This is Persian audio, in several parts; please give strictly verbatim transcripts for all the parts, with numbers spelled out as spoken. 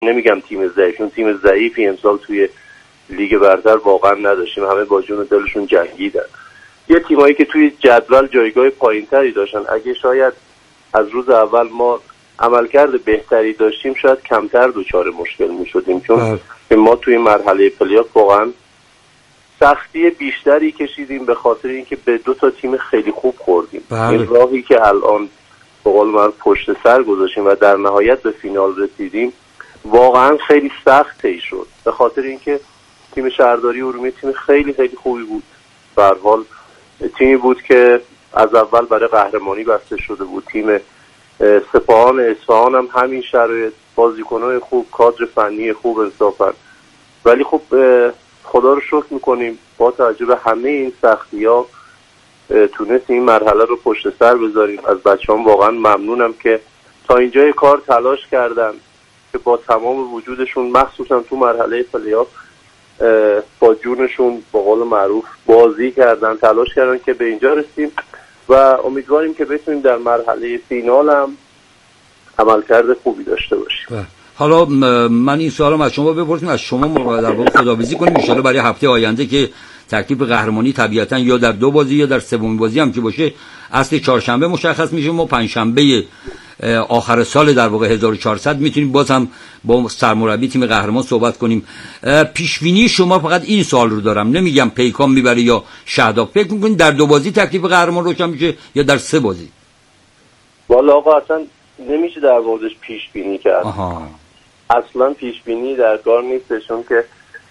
نمیگم تیم ضعیف، چون تیم ضعیفی امسال توی لیگ برتر واقعا نداشتیم، همه با جون دلشون جنگیدن. یه تیمایی که توی جدول جایگاه پایینتری داشتن، اگه شاید از روز اول ما عملکرد بهتری داشتیم شاید کمتر دچار مشکل میشدیم، چون ما توی مرحله پلی‌آف واقعا سختی بیشتری کشیدیم به خاطر اینکه به دو تا تیم خیلی خوب خوردیم. این راهی که الان به قول من پشت سر گذاشتیم و در نهایت به فینال رسیدیم واقعا خیلی سخت طی شد، به خاطر اینکه تیم شهرداری ارومیه تیم خیلی خیلی خوبی بود. به هر حال تیمی بود که از اول برای قهرمانی بسته شده بود. تیم سپاهان اصفهان هم همین شرایط، بازیکن‌های خوب، کادر فنی خوب انصافا. ولی خب خدا رو شکر میکنیم با توجه به همه این سختی‌ها تونستیم این مرحله رو پشت سر بذاریم. از بچه‌هام واقعا ممنونم که تا اینجای کار تلاش کردن که با تمام وجودشون مخصوصا تو مرحله پلی‌آف با جونشون به قول معروف بازی کردن، تلاش کردن که به اینجا رسیم و امیدواریم که بتونیم در مرحله فینال هم عملکرد خوبی داشته باشیم. حالا من این سوالم از شما بپرسیم، از شما در واقع خداحافظی کنیم ان شاءالله برای هفته آینده که تکلیف قهرمانی طبیعتا یا در دو بازی یا در سومین بازی هم که باشه اصل چهارشنبه مشخص میشه. ما پنجشنبه آخر سال در واقع هزار و چهارصد میتونیم باز هم با سرمربی تیم قهرمان صحبت کنیم. پیشبینی شما، فقط این سوال رو دارم، نمیگم پیکان میبره یا شهدا، فکر میکنید در دو بازی تکلیف قهرمان روشن میشه یا در سه بازی؟ والا آقا اصلا نمیشه در موردش پیش بینی کرد. آها. اصلا پیش بینی در کار نیست، چون که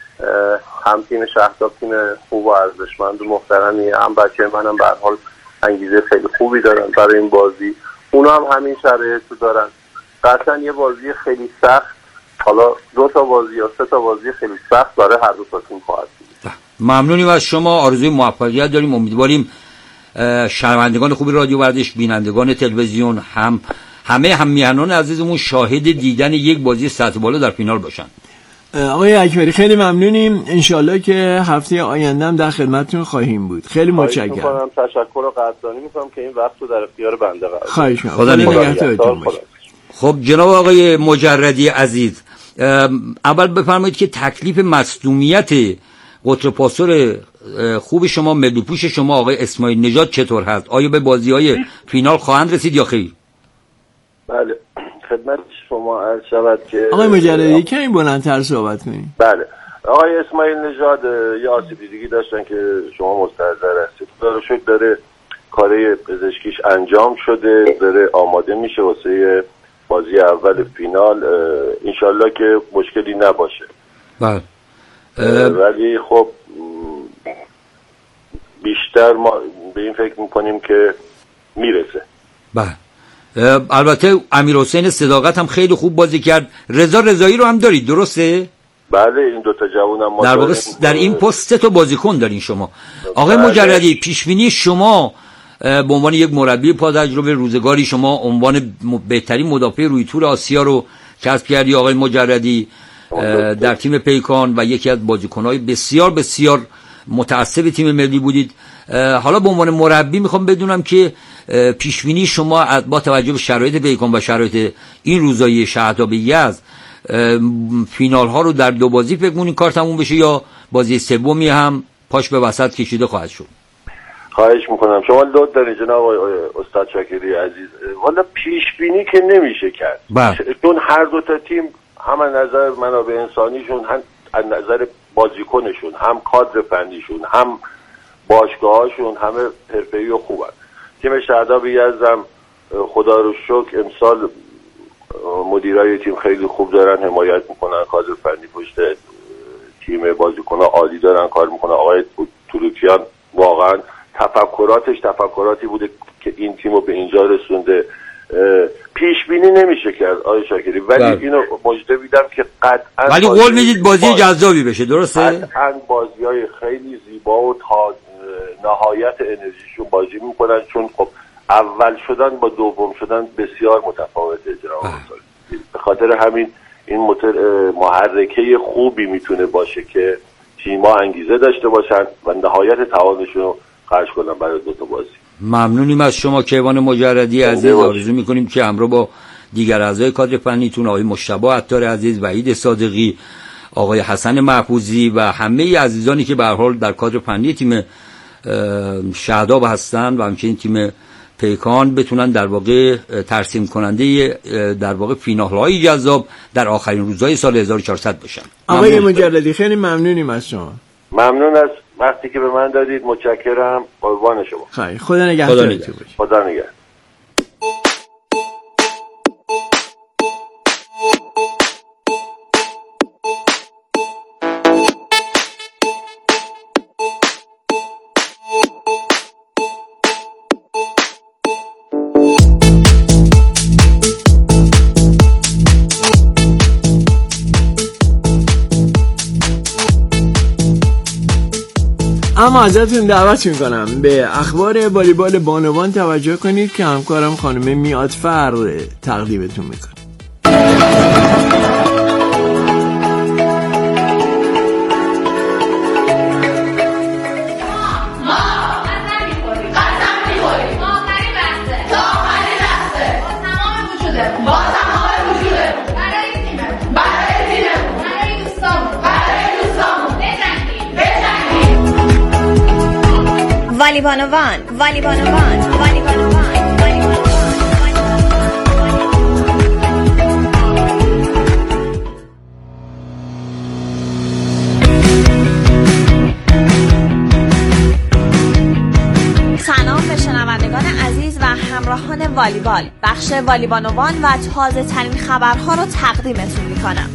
هم تیم شهدا تیم خوب و ارزشمند و محترمی، هم بچه منم به هر حال انگیزه خیلی خوبی دارن برای این بازی، اونا هم همین شرایط رو دارن. قطعا یه بازی خیلی سخت، حالا دو تا بازی یا سه تا بازی خیلی سخت برای هر دو تا تیم خواهد بود. ممنونیم از شما، آرزوی موفقیت داریم. امیدواریم شنوندگان خوبی رادیو ورزش، بینندگان تلویزیون، هم همه هم میهنان عزیزمون شاهد دیدن یک بازی سطح بالا در فینال باشن. آقای اکبری خیلی ممنونیم، انشالله که هفته آینده هم در خدمتتون خواهیم بود. خیلی متشکرم. تشکر و قدردانی میکنم که این وقت رو در اختیار بنده قرار دادید. خواهش می‌کنم. خدا نگهدارتون باشه. خب جناب آقای مجردی عزیز، اول بفرمایید که تکلیف مصدومیت قطر پاسور خوب شما، ملی‌پوش شما آقای اسماعیل نژاد چطور هست؟ آیا به بازی‌های فینال خواهند رسید یا خیر؟ بله، خدمت شما عرض شود که آقای مجردی کمی بلندتر صحبت کنید. بله، آقای اسماعیل نژاد یه آسیب دیدگی داشتن که شما مستحضر هستید. خدا رو شکر داره کار پزشکیش انجام شده، داره آماده میشه واسه بازی اول فینال، انشالله که مشکلی نباشه. بله. ولی خب بیشتر ما به این فکر میکنیم که میرسه. بله. البته امیرحسین صداقت هم خیلی خوب بازی کرد. رضا رضایی رو هم دارید درسته؟ بله، این دوتا جوان هم ما در واقع در این پست سه تا بازیکن دارین شما. آقای بله. مجردی، پیشبینی شما به عنوان یک مربی با تجربه روزگاری، شما عنوان بهترین مدافع روی تور آسیا رو کسب کردی آقای مجردی در تیم پیکان و یکی از بازیکن‌های بسیار بسیار متعصب تیم ملی بودید. حالا به عنوان مربی میخوام بدونم که پیشبینی شما با توجه به شرایط پیکان و شرایط این روزایی شهداب یزد فینال ها رو در دو بازی فکر کنین کار تموم بشه یا بازی سومی هم پاش به وسط کشیده خواهد شد؟ خواهش میکنم. شما لطف دارید جناب استاد شاکری عزیز. والا پیش بینی که نمیشه کرد، چون هر دو تا تیم هم از نظر منابع انسانیشون، هم از نظر بازیکنشون، هم کادر فنیشون، هم باشگاهاشون همه حرفه‌ای و خوبن. تیم شهداب یزد هم خدا رو شکر امسال مدیرای تیم خیلی خوب دارن، حمایت میکنن، کادر فنی پشت تیم، بازیکن‌ها عالی دارن کار میکنن. آقای تولوکیان واقعا تفکراتش تفکراتی بوده که این تیمو به اینجا رسونده. پیش بینی نمیشه کرد آقای شاکری، ولی بله. اینو مژده میدم که قطعا ولی قول میدید بازی جذابی بشه، درسته؟ قطعا بازی‌های خیلی زیبا و تا نهایت انرژیشون بازی میکنن، چون خب اول شدن با دوم شدن بسیار متفاوته جناب. به خاطر همین این محرکه خوبی میتونه باشه که تیم‌ها انگیزه داشته باشن و نهایت توانشون رو خرج کنن برای دو تا بازی. ممنونیم از شما کیوان مجردی عزیز. آرزو میکنیم که همراه با دیگر اعضای کادر فنیتون، آقای مجتبی عطار عزیز، وحید صادقی، آقای حسن محفوظی و همه عزیزانی که به هر حال در کادر فنی تیم شهداب هستن و همچنین تیم پیکان بتونن در واقع ترسیم کننده در واقع فینال‌های جذاب در آخرین روزهای سال هزار و چهارصد باشن. آقای مجردی خیلی ممنونیم از شما. ممنون از وقتی که به من دادید، متشکرم. قربان شما. خیلی خدا نگهدارتون باشه. خدا نگهدار. اما ازتون دعوت میکنم به اخبار والیبال بانوان توجه کنید که همکارم خانم میادفر تقدیمتون میکنه. والیبانوان والیبانوان والیبانوان سلام به شنوندگان عزیز و همراهان والیبال. بخش والیبانوان و تازه ترین خبرها رو تقدیمتون میکنم.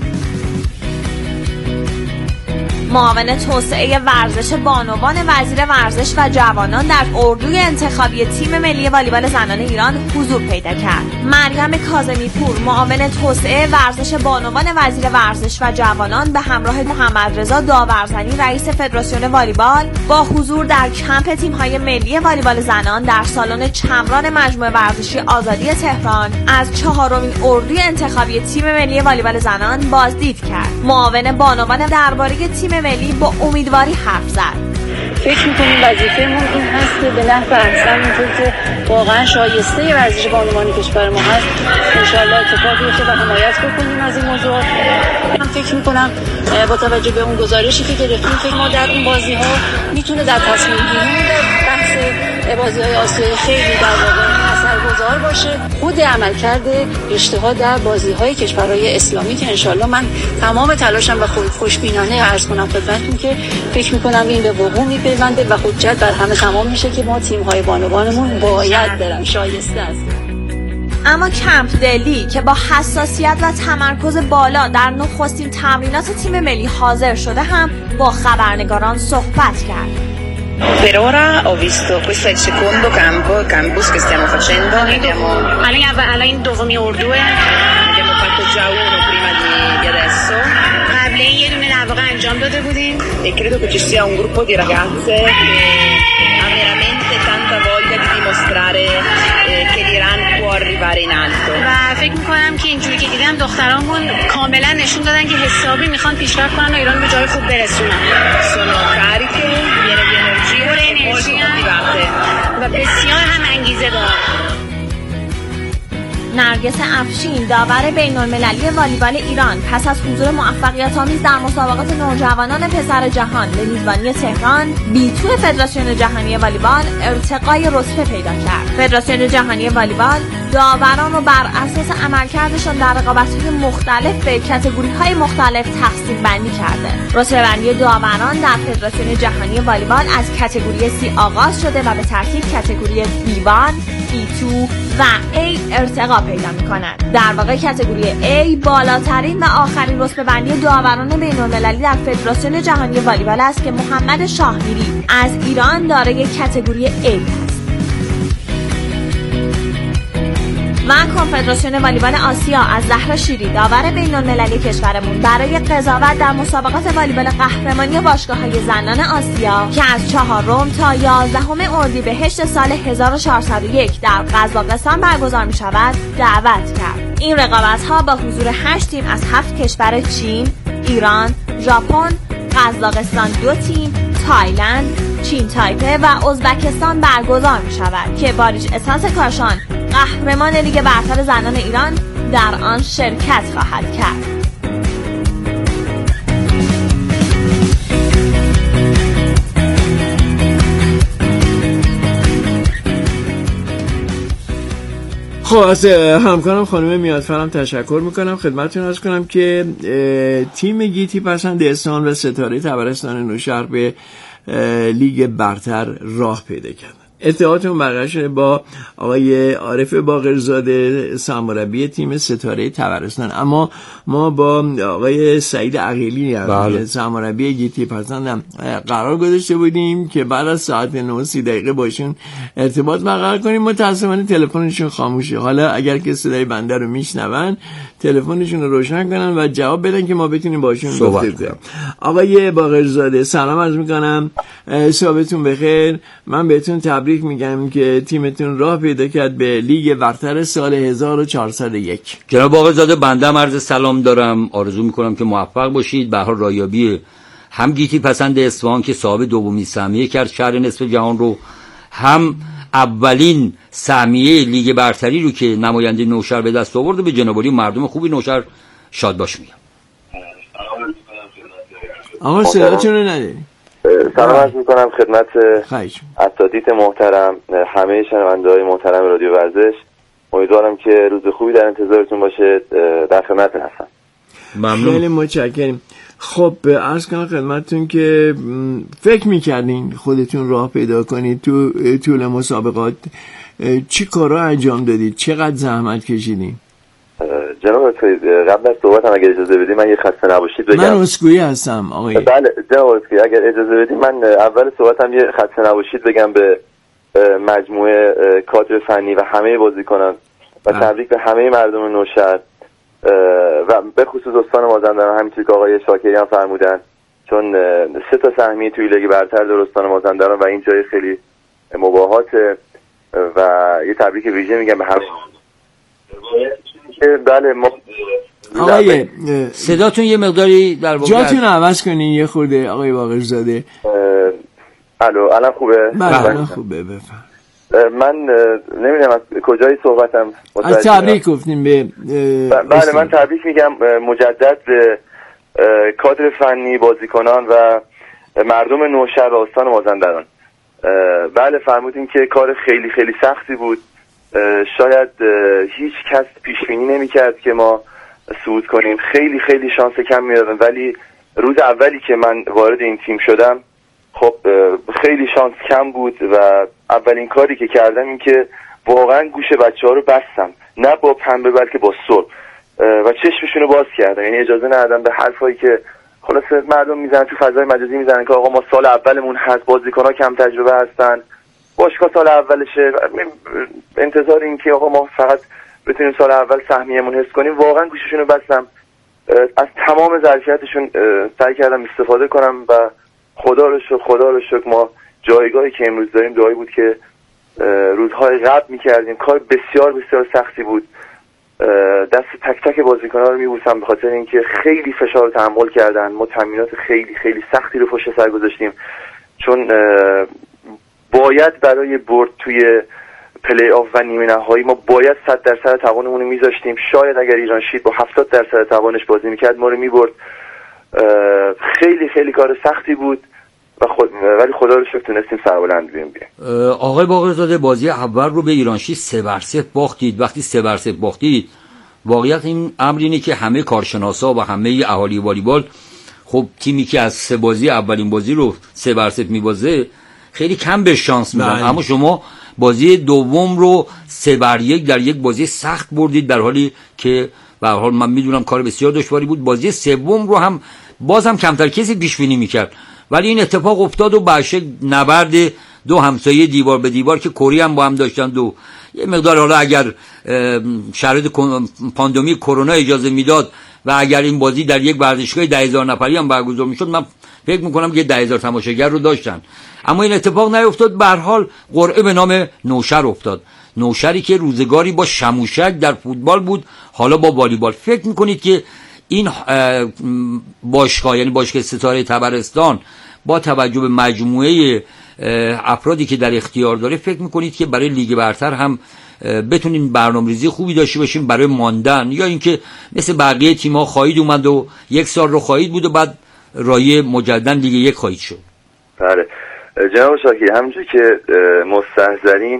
معاون توسعه ورزش بانوان وزیر ورزش و جوانان در اردوی انتخابی تیم ملی والیبال زنان ایران حضور پیدا کرد. مریم کاظمی پور، معاون توسعه ورزش بانوان وزیر ورزش و جوانان به همراه محمد رضا داورزنی رئیس فدراسیون والیبال با حضور در کمپ تیم‌های ملی والیبال زنان در سالن چمران مجمع ورزشی آزادی تهران از چهارمین اردوی انتخابی تیم ملی والیبال زنان بازدید کرد. معاون بانوان درباره تیم ملی با امیدواری حرف زد. فکر می‌کنیم وظیفه‌مون این هست که به نحو احسن اونطور که واقعا شایسته ورزش بانوان کشور ما هست انشاءالله اتفاق بیفته و حمایت بکنیم از این موضوع. من فکر می‌کنم با توجه به اون گزارشی که گرفتیم فکر ما در این بازی‌ها میتونه در تصمیم گیری در بحث بازی‌های آسیایی خیلی در واقع اثرگذار باشه. خود عملکرد رشته‌ها در بازی‌های کشورهای اسلامی که انشاءالله من تمام تلاشم و خوشبینانه عرض کنم خدمتتون که فکر می‌کنم این به وقوع می‌پیونده و حجت بر همه تمام میشه که ما تیم‌های بانوانمون باید برن، شایسته است. اما کمپ دلی که با حساسیت و تمرکز بالا در نخستین تمرینات تیم ملی حاضر شده هم با خبرنگاران صحبت کرد. Per ora ho visto, questo è il secondo campo, campus che stiamo facendo. Abbiamo, الان این دومی اردوه. abbiamo fatto già uno prima di, di adesso. قبل این یه دونه در واقع انجام داده بودیم. E credo che ci sia un gruppo di ragazze che ha veramente tanta voglia di dimostrare eh, che l'Iran può arrivare in alto. و فکر می‌کنم که اینجوری که دیدم دخترامون کاملا نشون دادن که حسابی میخوان پیشرفت کنن و ایران به جای خوب برسونن. Sono cariche, piene di energia e molto motivate. و بسیار هم انگیزه دارن. نرگس افشین، داور بین‌المللی والیبال ایران، پس از حضور موفقیت‌آمیز در مسابقات نوجوانان پسر جهان به میزبانی تهران، بی تو فدراسیون جهانی والیبال ارتقای رتبه پیدا کرد. فدراسیون جهانی والیبال داوران رو بر اساس عملکردشان در رقابت‌های مختلف به کاتگوری‌های مختلف تقسیم بندی کرده. رتبه‌بندی داوران در فدراسیون جهانی والیبال از کاتگوری سی آغاز شده و به ترتیب کاتگوری بی یک، بی دو و A ارتقا پیدا می‌کنند. در واقع کاتگوری A بالاترین و آخرین رتبه‌بندی داوران بین‌المللی در فدراسیون جهانی والیبال است که محمد شاهمیری از ایران دارای کاتگوری A است. و کنفدراسیون والیبال آسیا از زهرا شیری، داور بین‌المللی کشورمون، برای قضاوت در مسابقات والیبال قهرمانی باشگاه‌های زنان آسیا که از چهارم تا یازدهم اردیبهشت سال هزار و چهارصد و یک در قزاقستان برگزار می‌شود دعوت کرد. این رقابت‌ها با حضور هشت تیم از هفت کشور چین، ایران، ژاپن، قزاقستان دو تیم، تایلند، چین تایپه و ازبکستان برگزار می‌شود که باریش اساس کاشان قهرمان لیگ برتر زنان ایران در آن شرکت خواهد کرد. خب از همکارم خانم میادفرم تشکر میکنم. خدمتتون عرض کنم که تیم گیتی پسند احسان و ستاره طبرستان نوشهر به لیگ برتر راه پیدا کردن. اطلاعاتون برقرار شده با آقای عارف باقرزاده سرمربی تیم ستاره طبرستان. اما ما با آقای سعید عقیلی بله. سرمربی گیتی پسند قرار گذاشته بودیم که بعد از ساعت نه و سی دقیقه باشون ارتباط برقرار کنیم. متاسفانه تلفنشون خاموشه. حالا اگر که صدای بنده رو میشنون تلفنشون رو روشن کنن و جواب بدن که ما بتونیم باشون گفتگو کنیم. آقای باقرزاده سلام عرض میکنم، صبحتون بخیر. من بهتون تبریک میگم که تیمتون راه پیدا کرد به لیگ برتر سال هزار و چهارصد و یک. جناب باقرزاده بنده هم عرض سلام دارم، آرزو میکنم که موفق باشید. به هر حال رایابی هم گیتی پسند اصفهان که صاحب دومین سهمیه کرد شهر نصف جهان رو، هم اولین سهمیه لیگ برتری رو که نماینده نوشهر به دست آورد. به جناب عالی مردم خوبی نوشهر شاد باش میگم. اما صداتون رو نداریم. سلام عرض میکنم خدمت اساتید محترم، همه شنونده‌های محترم رادیو ورزش. امیدوارم که روز خوبی در انتظارتون باشه. در خدمتتون هستم. ممنون. خیلی متشکرم. خب عرض کنم خدمتتون که فکر میکردین خودتون راه پیدا کنید تو طول مسابقات، چی کارا انجام دادید؟ چقدر زحمت کشیدین؟ جناب قبل از صحبتم اگر اجازه بدید من یه خسته نباشید بگم. من اسکوئی هستم آقای. بله جناب اسکوئی اگر اجازه بدید من اول صحبتم یه خسته نباشید بگم به مجموعه کادر فنی و همه بازیکنان و تبریک به همه مردم نوشهر و به خصوص استان مازندران، همینطور که آقای شاکری هم فرمودن، چون سه تا سهمیه توی لیگ برتر در استان مازندران و این جای خیلی مباهات و یه تبریک ویژه میگم به همه. بله ما آقای صداتون یه مقداری در واقع جاتون عوض کنین یه خورده آقای باقرزاده. الو الان خوبه؟ بله خوبه بفرمایید. من نمیدونم از کجای صحبتم از تبریک گفتیم به بله من تبریک میگم مجدد به کادر فنی، بازیکنان و مردم نوشهر و استان مازندران. بله فرمودین که کار خیلی خیلی سختی بود. شاید هیچ کس پیش بینی نمی‌کرد که ما صعود کنیم. خیلی خیلی شانس کم می‌دادم، ولی روز اولی که من وارد این تیم شدم خب خیلی شانس کم بود و اولین کاری که کردم این که واقعا گوش بچه‌ها رو بستم، نه با پنبه بلکه با صلح، و چشمشون رو باز کردم. یعنی اجازه ندادم به حرفایی که خلاص مردم میزنن تو فضای مجازی میزنن که آقا ما سال اولمون هست، بازیکن‌ها کم تجربه هستن، باشگاه سال اولشه، انتظار این که آقا ما فقط بتونیم سال اول سهمیه‌مون حفظ کنیم. واقعا گوششون رو بستم، از تمام ظرفیتشون سعی کردم استفاده کنم و خدا رو شکر خدا رو شکر ما جایگاهی که امروز داریم دعایی بود که روزهای قبل می‌کردیم. کار بسیار بسیار سختی بود. دست تک تک بازیکن‌ها رو می‌بوسم به خاطر اینکه خیلی فشار رو تحمل کردن. ما تمرینات خیلی خیلی سختی رو پشت سر گذاشتیم، چون باید برای برد توی پلی آف و نیمه نهایی ما باید صد درصد توانمون رو میذاشتیم. شاید اگر ایران شید با هفتاد درصد توانش بازی میکرد ما رو میبرد. خیلی خیلی کار سختی بود و خود ولی خدا رو شکر تونستیم سربلند بیایم بیایم. آقای باقرزاده بازی اول رو به ایران شید سه بر صفر باختید. وقتی سه بر صفر باختید واقعیت این امر اینه که همه کارشناسا و همه اهالی والیبال خب تیمی که از سه بازی اولین بازی رو سه بر صفر میبازه خیلی کم به شانس میدن، اما شما بازی دوم رو سه بر یک در یک بازی سخت بردید، در حالی که به هر حال من میدونم کار بسیار دشواری بود. بازی سوم رو هم باز هم کمتر کسی پیش بینی میکرد، ولی این اتفاق افتاد و باشه نبرد دو همسایه دیوار به دیوار که کری هم با هم داشتن. دو یه مقدار حالا اگر شرایط پاندمی کرونا اجازه میداد و اگر این بازی در یک ورزشگاه ده هزار نفری هم برگزار میشد من فکر میکنم که ده هزار تماشاگر رو داشتن، اما این اتفاق نیفتاد. به هر حال قرعه به نام نوشهر افتاد. نوشهری که روزگاری با شموشک در فوتبال بود، حالا با والیبال. فکر میکنید که این باشگاه یعنی باشگاه ستاره طبرستان با توجه به مجموعه افرادی که در اختیار داره فکر میکنید که برای لیگ برتر هم بتونیم برنامه‌ریزی خوبی داشته باشیم برای ماندن، یا اینکه مثل بقیه تیم‌ها خواهید اومد و یک سال رو خواهید بود و بعد رای مجددا لیگ یک خواهید شد؟ بله جناب شاکری، همونجور که مستحضرین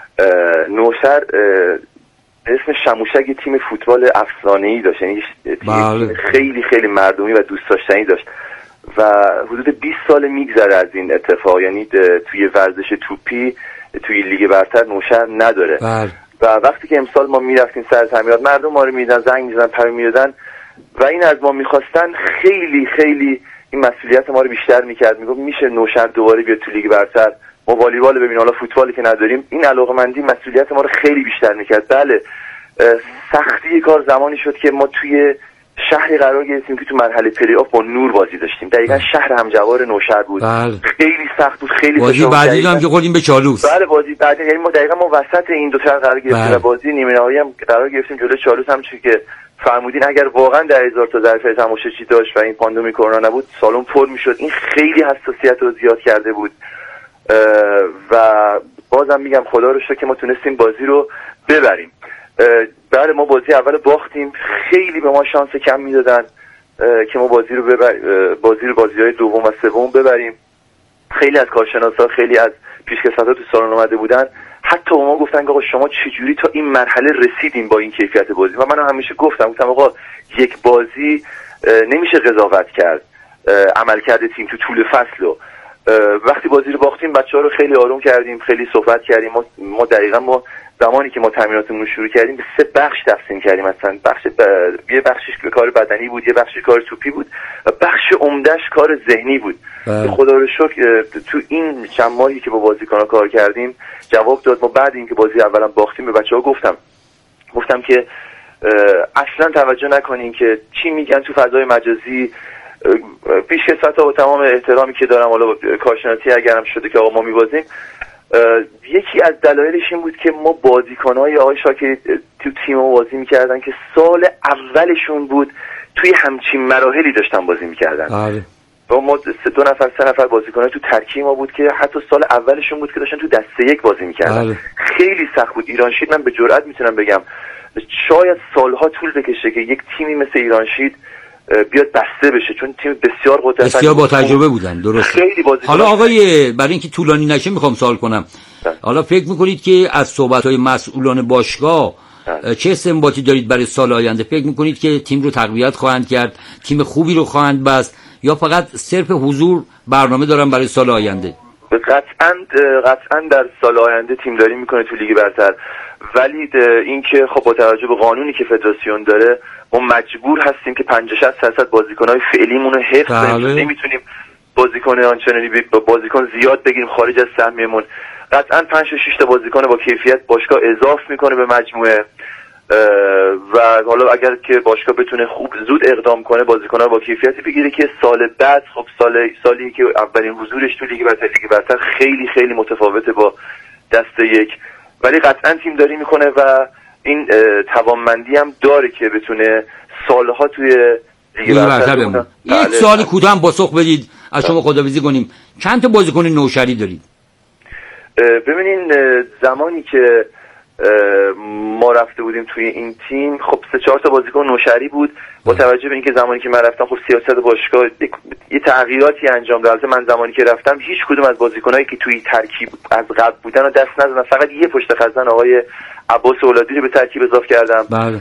نوشهر اسم شموشک تیم فوتبال افسانه‌ای داشت، یعنی بله. خیلی خیلی مردمی و دوست داشتنی داشت و حدود بیست سال میگذره از این اتفاق، یعنی توی ورزش توپی توی لیگ برتر نوشهر نداره. بله. و وقتی که امسال ما میرفتیم سر تعمیرات، مردم ما رو میدن، زنگ میزدن، پیام میدادن و این از ما میخواستن، خیلی خیلی این مسئولیت ما رو بیشتر میکرد. میگفت میشه نوشهر دوباره بیاد تو لیگ برتر، ما والیبال ببین، حالا فوتبالی که نداریم. این علاقه‌مندی مسئولیت ما رو خیلی بیشتر میکرد. بله سختی کار زمانی شد که ما توی شهری قرار گرفتیم که تو مرحله پلی آف با نور بازی داشتیم، دقیقاً شهر همجوار نوشهر بود. بله. خیلی سخت بود، خیلی بازی بعدی هم که خوردیم به چالوس. بله بازی بعدی، یعنی ما دقیقاً ما وسط این دو تا قرار گرفتیم. بله. و بازی نیمه نهایی هم قرار گرفتیم جلوی چالوس، هم چون که فرمودین اگر واقعا ده هزار تا ظرف تماشاچی داشت و این پاندمی کرونا نبود، سالن پر میشد. این خیلی حساسیت رو زیاد کرده بود و بازم میگم خدا رو شکر که ما تونستیم بازی رو ببریم. بله ما بازی اول باختیم، خیلی به ما شانس کم میدادن که ما بازی رو ببر... بازی رو بازی‌های دوم و سوم ببریم. خیلی از کارشناسا، خیلی از پیشکسوتا تو سالن اومده بودن، حتی ما گفتن آقا شما چجوری تا این مرحله رسیدین با این کیفیت بازی؟ و من همیشه گفتم گفتم آقا یک بازی نمیشه قضاوت کرد عملکرد تیم تو طول فصل. و وقتی بازی رو باختیم بچه‌ها رو خیلی آروم کردیم، خیلی صحبت کردیم. ما, ما دقیقاً ما زمانی که ما تمریناتمون رو شروع کردیم به سه بخش تقسیم کردیم. مثلا بخش ب... یه بخشش کار بدنی بود، یه بخشش کار توپی بود و بخش عمدهش کار ذهنی بود. خدا رو شکر تو این چند ماهی که با بازیکن‌ها کار کردیم جواب داد. ما بعد اینکه بازی اولام باختیم به بچه‌ها گفتم گفتم که اصلا توجه نکنین که چی میگن تو فضای مجازی. پیشکسوتا با تمام احترامی که دارم، حالا کارشناسی اگرم شده که آقا ما می‌بازیم، یکی از دلایلش این بود که ما بازیکن‌های آقای شاکری تو تیم ما بازی می‌کردن که سال اولشون بود توی همچین مراحلی داشتن بازی می‌کردن. آره. و ما دو نفر سه نفر بازیکن‌ها تو ترکیب ما بود که حتی سال اولشون بود که داشتن تو دسته یک بازی می‌کردن. آره. خیلی سخت بود. ایرانشید من به جرئت میتونم بگم شاید سالها طول بکشه که یک تیمی مثل ایرانشید بیاد بسته بشه، چون تیم بسیار قدرتمند، بسیار با تجربه بودن. درست. حالا آقای برای اینکه طولانی نشه میخوام سوال کنم، حالا فکر میکنید که از صحبت‌های مسئولان باشگاه چه استنباطی دارید برای سال آینده؟ فکر میکنید که تیم رو تقویت خواهند کرد، تیم خوبی رو خواهند بست، یا فقط صرف حضور برنامه دارن برای سال آینده؟ قطعاً قطعاً در سال آینده تیم داری میکنه تو لیگ برتر، ولی اینکه خب با توجه به قانونی که فدراسیون داره ما مجبور هستیم که پنجاه شصت درصد بازیکن‌های فعلیمون رو حفظ کنیم. نمیتونیم بازیکن آنچنانی بازیکن زیاد بگیریم خارج از سهمیمون. قطعاً پنج تا شش تا بازیکن با کیفیت باشگاه اضافه میکنه به مجموعه و حالا اگر که باشگاه بتونه خوب زود اقدام کنه بازیکن‌ها با کیفیتی بگیره که سال بعد خب سال سالی که اولین حضورش تو لیگ برتر لیگ برتر خیلی خیلی متفاوته با دسته یک، ولی قطعاً تیم داری میکنه و این توانمندی هم داره که بتونه سالها توی لیگ برتر بمونه. یک سوالی کوتاه هم پاسخ بدید از شما خداحافظی کنیم. چند تا بازیکن نوشهری دارید؟ ببینین زمانی که ما رفته بودیم توی این تیم خب سه چهار تا بازیکن نوشهری بود. با توجه به اینکه زمانی که من رفتم خب سیاست باشگاه یه تغییراتی انجام داد. من زمانی که رفتم هیچ کدوم از بازیکنایی که توی ترکیب از قبل بودن و دست نزدن، فقط یه پشت خزن آقای عباس اولادی رو به ترکیب اضافه کردم. بله.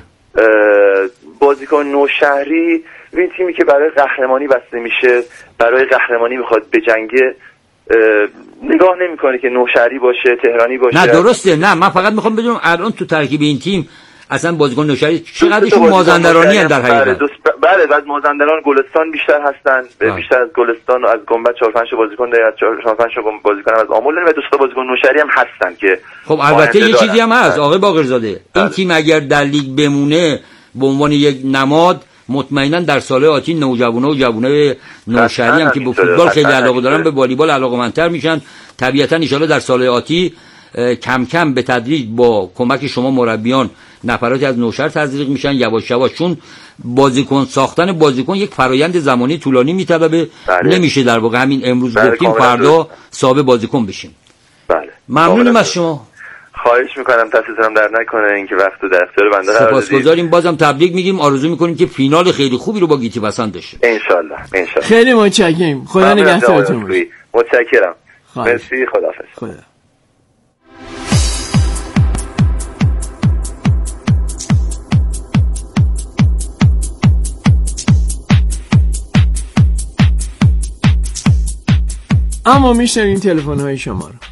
بازیکن نوشهری این تیمی که برای قهرمانی بسته میشه، برای قهرمانی میخواد بجنگه، نگاه نمیکنه که نوشهری باشه تهرانی باشه. نه درسته، نه من فقط میخوام بدونم الان تو ترکیب این تیم اصلا بازیکن نوشهری چقدرشون مازندرانی ان در حقیقت؟ بله بعد مازندران گلستان بیشتر هستن، آه. بیشتر از گلستان و از گنبد چهار پنج بازیکن داره، از چهار پنج بازیکن از آمل و دو تا بازیکن نوشهری هم هستن که خب البته یه چیزی هم هست آقای باقرزاده، این تیم اگر در لیگ بمونه به عنوان یک نماد مطمئنا در سال آتی نوجوانا و جوانای نوشهری هم که به فوتبال خیلی علاقه دارن به والیبال علاقه‌مندتر میشن. طبیعتا ان شاءالله در سال آتی کم کم به تدریج با کمک شما مربیان نفراتی از نوشهر تزریق میشن یواش یواش، چون بازیکن ساختن بازیکن یک فرایند زمانی طولانی میطلبه. نمیشه در واقع همین امروز گفتیم فردا صاحب بازیکن بشیم. بله. ممنونم از شما. خواهش میکنم دستتونم در نکنه اینکه وقتو در اختیار بنده قرار دادید. سپاسگزاریم، بازم تبریک میگیم، آرزو میکنیم که فینال خیلی خوبی رو با گیتی پسند داشته. ان شاء الله ان شاء الله. خیلی متشکرم، خدا نگهدارتون باشه. متشکرم، مرسی، خداحافظ. خدا. اما میشنویم تلفن های شما رو.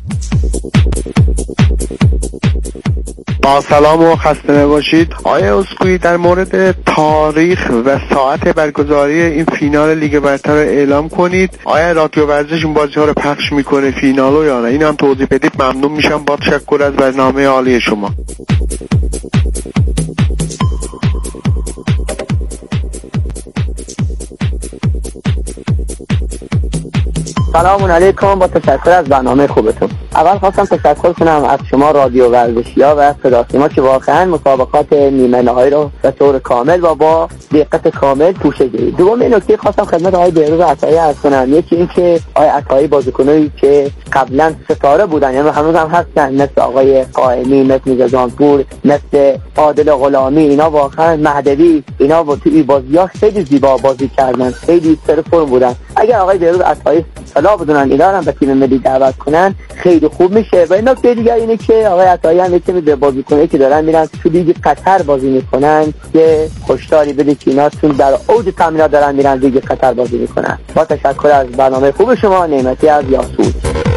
با سلام و خسته نباشید. آیا اسکوئی در مورد تاریخ و ساعت برگزاری این فینال لیگ برتر رو اعلام کنید؟ آیا رادیو ورزش این بازی ها رو پخش میکنه فینالو یا نه؟ این هم توضیح بدید ممنون میشم. با تشکر از برنامه عالی شما. سلام علیکم، با تشکر از برنامه خوبتون. اول خواستم تشکر کنم از شما رادیو ورزشی‌ها و صدا سیما که واقعا مسابقات نیمه نهایی رو به طور کامل و با دقت کامل پوشش دادید. دوم نکته خواستم خدمت آقای بهروز عطایی عرض کنم، یکی این که آقای عطایی بازیکنایی که قبلا ستاره بودن یعنی هنوز هم هستن، مثل آقای قائمی، مثل میرزا جانپور، مثل عادل غلامی، اینا واقعا مهدوی، اینا با توی بازی‌ها خیلی زیبا بازی کردن، خیلی سر فرم بودن. اگر آقای بهروز عطایی صلاح بدونن اینا رو به تیم ملی دعوت کنن خیلی خوب میشه. و نکته دیگه اینه که آقای عطایی هم یکی به بازیکنایی که دارن میرن تو لیگ قطر بازی میکنن که خوشداری بده که اینا چون در اوج تمرینات دارن میرن لیگ قطر بازی میکنن. با تشکر از برنامه خوب شما. نعمتی از یاسود.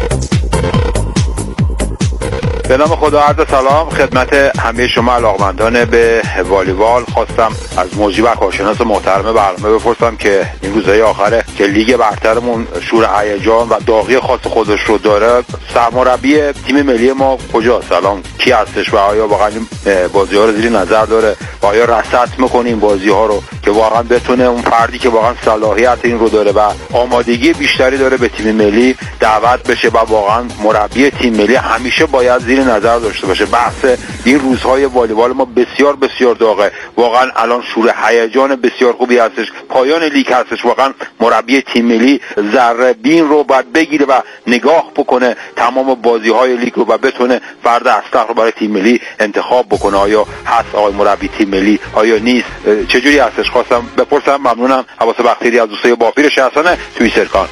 به نام خدا، عرض سلام خدمت همه شما علاقمندان به والیبال. خواستم از مجری و کارشناس محترم برنامه بپرسم که این روزهای آخره که لیگ برترمون شور هیجان و داغی خاص خودش رو داره، سرمربی تیم ملی ما کجاست؟ الان کی هستش و آیا واقعا بازی‌ها رو زیر نظر داره و آیا رصد می‌کنه این بازی‌ها رو که واقعا بتونه اون فردی که واقعا صلاحیت این رو داره و آمادگی بیشتری داره به تیم ملی دعوت بشه و واقعا مربی تیم ملی همیشه باید زیر نظر داشته باشه. بحث این روزهای والیبال ما بسیار بسیار داغه، واقعا الان شور هیجان بسیار خوبی هستش، پایان لیگ هستش، واقعا مربی تیم ملی ذره بین رو باید بگیره و نگاه بکنه تمام بازی‌های لیگ رو و بتونه فرد اصلی رو برای تیم ملی انتخاب بکنه. آیا هست آقای مربی تیم ملی، آیا نیست، چجوری هستش؟ خواستم بپرسم. ممنونم. عباس بختیاری از دوستای باپیر شهرستان توی سرکان.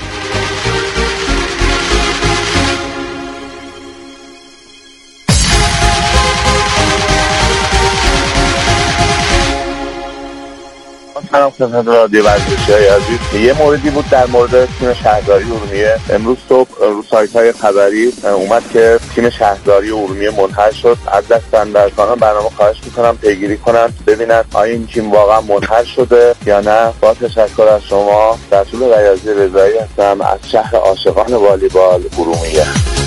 سلام خدمت رادیو ورزشی‌های عزیز. یه موردی بود در مورد تیم شهرداری ارومیه. امروز صبح رو سایت‌های خبری اومد که تیم شهرداری ارومیه منحل شد. از دست بندرکانان برنامه خواهش می‌کنم پیگیری کنن ببینن آیا این تیم واقعا منحل شده یا نه. با تشکر از شما. رسول ریاضی رضایی هستم از شهر عاشقان والیبال ارومیه.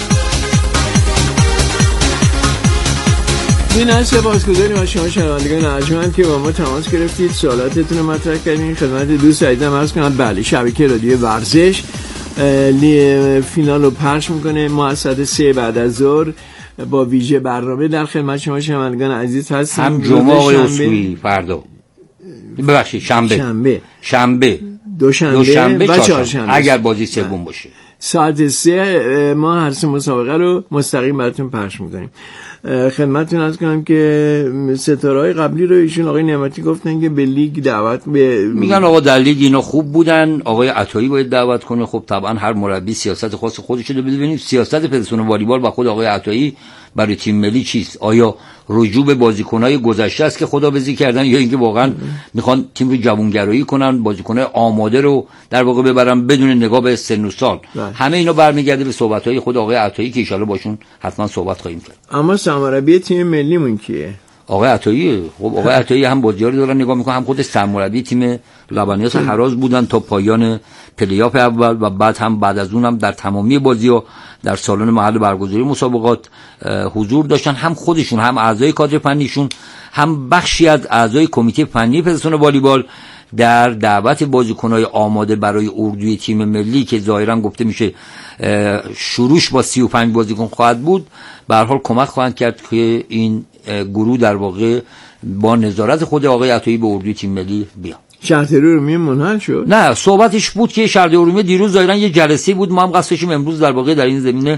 بینن سپاسگزاریم از شما شنوندگان ارجمند که با ما تماس گرفتید، سوالاتتون رو مطرح کردین. خدمت دوست عزیزم عرض کنم بله، شبکه رادیو ورزش فینال رو پخش میکنه. ما از ساعت سه بعد از ظهر با ویژه برنامه در خدمت شما شنوندگان عزیز هستیم. هم جمعه آقای اسکوئی فردا ببخشید شنبه شنبه شنبه دوشنبه دوشنبه و چهارشنبه اگر بازی سوم باشه ساعت سه ما هر سه مسابقه رو مستقیم براتون پخش میکنیم. خدمتتون عرض کنم که ستاره‌های قبلی رو ایشون آقای نعمتی گفتن که به لیگ دعوت به میگن آقا در لیگ اینا خوب بودن، آقای عطایی باید دعوت کنه. خب طبعا هر مربی سیاست خاص خودش رو ببینیم. سیاست فدراسیون والیبال و خود آقای عطایی برای تیم ملی چیست؟ آیا رجوع به بازیکن‌های گذشته است که خدابزی کردن یا اینکه واقعا میخوان تیم رو جوانگرایی کنن، بازیکن‌های آماده رو در واقع ببرن بدون نگاه به سن و سال؟ همه اینا برمیگرده به صحبت‌های خود آقای عطایی که ان شاءالله باشون حتما صحبت خواهیم کرد. اما سرمربی تیم ملیمون کیه؟ آقای عطایی. خب آقای عطایی هم بازی‌ها رو دارن نگاه میکنن، هم خود سرمربی تیم لبنیات هراز بودن تا پایان پلی‌آف اول و بعد هم بعد از اون هم در تمامی بازی‌ها در سالن محل برگزاری مسابقات حضور داشتن. هم خودشون، هم اعضای کادر فنیشون، هم بخشی از اعضای کمیته فنی فدراسیون والیبال در دعوت بازیکن‌های آماده برای اردوی تیم ملی که ظاهراً گفته میشه شروعش با سی و پنج بازیکن خواهد بود، به هر حال کمک خواهند کرد که این گروه در واقع با نظارت خود آقای عطایی به اردوی تیم ملی بیاد. شهرداری ارومیه منحل شد؟ نه، صحبتش بود که شهرداری ارومیه دیروز ظاهراً یه جلسه بود، ما هم قصد داشتیم امروز در واقع در این زمینه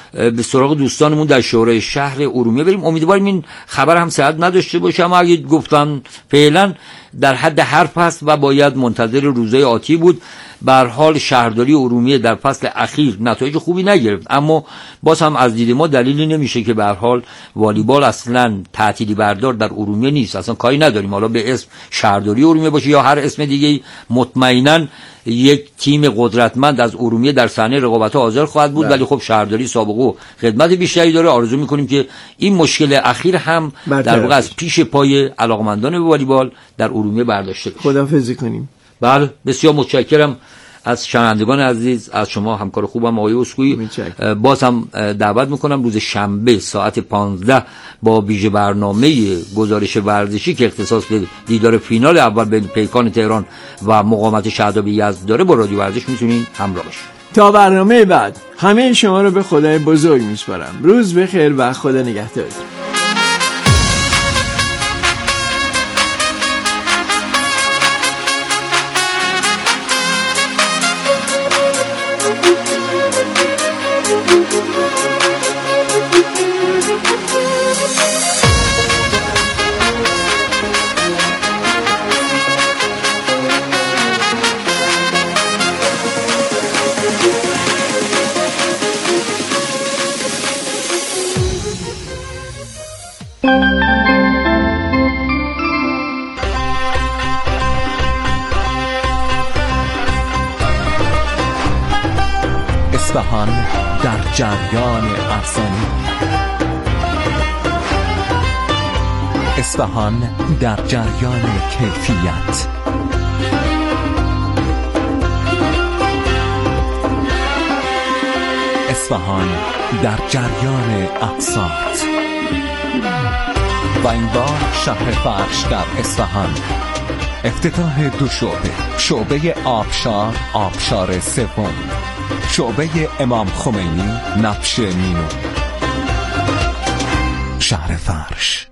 به سراغ دوستانمون در شورای شهر ارومیه بریم. امیدواریم این خبر هم صحت نداشته باشه، اما اگه گفتن فعلا در حد حرف هست و باید منتظر روزهای آتی بود. به هر حال شهرداری ارومیه در فصل اخیر نتایج خوبی نگرفت، اما باز هم از دید ما دلیلی نمیشه که به هر حال والیبال اصلا تعطیلی بردار در ارومیه نیست. اصلا کاری نداریم حالا به اسم شهرداری ارومیه باشه یا هر اسم دیگه، مطمئنا یک تیم قدرتمند از ارومیه در صحنه رقابت‌ها حاضر خواهد بود. ولی خب شهرداری سابقه و خدمت بیشتری داره. آرزو می‌کنیم که این مشکل اخیر هم در واقع از پیش پای علاقمندان به والیبال در ارومیه برداشته بشه. خداحافظی کنیم. بله، بسیار متشکرم از شنوندگان عزیز، از شما همکار خوبم آقای اسکوئی. باز هم دعوت میکنم روز شنبه ساعت پانزده با ویژه برنامه گزارش ورزشی که اختصاص به دیدار فینال اول بین پیکان تهران و مقاومت شهداب یزد داره با رادیو ورزش میتونین همراه باشید. تا برنامه بعد همه شما رو به خدای بزرگ میسپارم. روز بخیر و خدا نگهدار. اصفهان در جریان افسانه. اصفهان در جریان کیفیت. اصفهان در جریان اقساط. و این بار شهر فرش در اصفهان. افتتاح دو شعبه، شعبه آبشار، آبشار سوم، شعبه امام خمینی، نبش مینو. شهر فرش.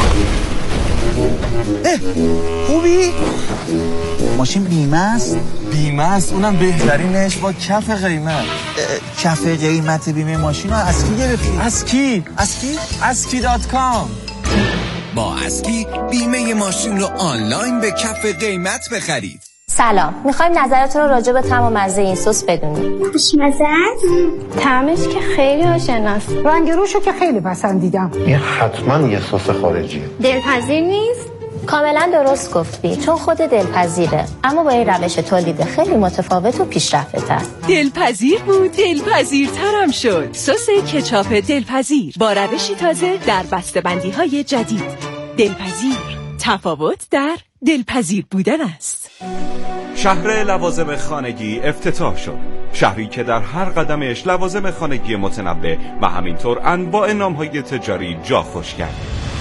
خوبی؟ ماشین بیمه است؟ بیمه است، اونم بهترینش با کف قیمت. کف قیمت بیمه ماشین رو از کی گرفتی؟ از کی؟ از کی؟ اسکی دات کام. با اسکی بیمه ماشین رو آنلاین به کف قیمت بخرید. سلام، میخوایم نظرتون رو راجع به طعم و مزه این سس بدونیم. خوشمزه است؟ طعمش که خیلی آشناست. رنگ روشو که خیلی پسندیدم. این حتما یه سس خارجیه. دلپذیر نیست؟ کاملا درست گفتی، چون خود دلپذیره، اما با این روش تولید خیلی متفاوت و پیشرفته تر. دلپذیر بود، دلپذیرترم شد. سس کچاپ دلپذیر با روشی تازه در بسته‌بندی های جدید. دلپذیر، تفاوت در دلپذیر بودن است. شهر لوازم خانگی افتتاح شد. شهری که در هر قدمش لوازم خانگی متنوع و همینطور انواع نام‌های تجاری جا خوش کرد.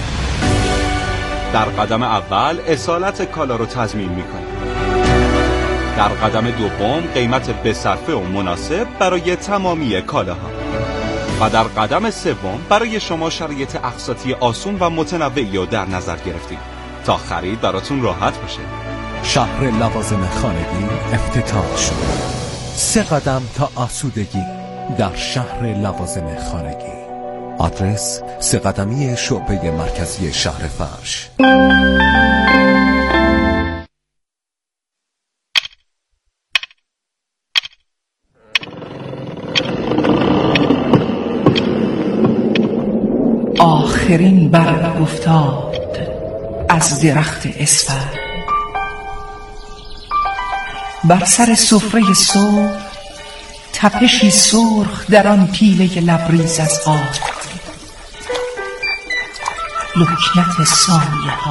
در قدم اول اصالت کالا رو تضمین می‌کنیم. در قدم دوم قیمت بصرفه و مناسب برای تمامی کالاها. و در قدم سوم برای شما شرایط اقساطی آسون و متنوعی رو در نظر گرفتیم تا خرید براتون راحت باشه. شهر لوازم خانگی افتتاح شد. سه قدم تا آسودگی در شهر لوازم خانگی. آدرس سه قدمی شعبه مرکزی شهر فرش. آخرین برگ افتاد از درخت اسفند، بر سر سفره صبح تپشی سرخ در آن پیله لبریز از آب، لکنت سایه ها.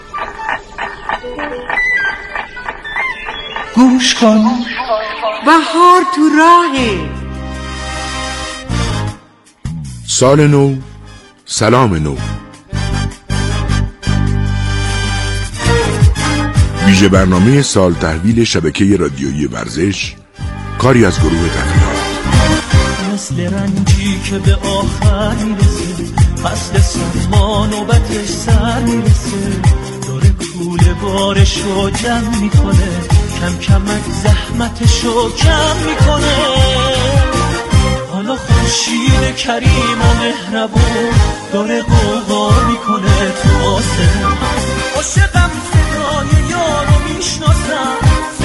گوش کن، بهار تو راهه. سال نو، سلام نو. ویژه برنامه سال تحویل شبکه رادیویی ورزش، کاری از گروه تفریحات. مثل رنجی که به آخر میرسه، فصل سرما نوبتش سر میرسه، داره کوله بارشو جمع میکنه، کم کمک زحمتشو کم میکنه. حالا خود خورشید کریم و مهربون داره قوقا میکنه تو آسمون. عاشقم صدای یارو میشناسم،